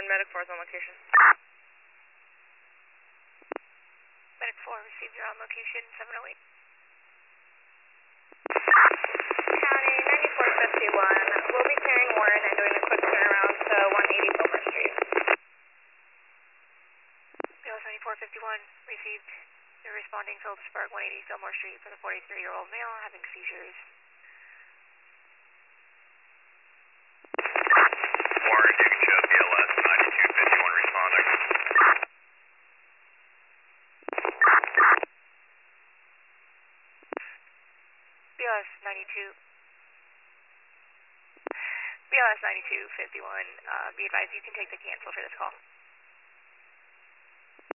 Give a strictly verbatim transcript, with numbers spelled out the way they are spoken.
one, Medic four is on location. Medic four received your on location, seven oh eight. County ninety-four fifty-one, we'll be carrying Warren and doing a quick turnaround to one eighty Fillmore Street. B L S ninety-four fifty-one received your responding Phillipsburg, one eighty Fillmore Street for the forty-three-year-old male having seizures. Warren, you can show B L S ninety-two fifty-one responding. B L S ninety-two B L S ninety-two fifty-one, uh, be advised you can take the cancel for this call.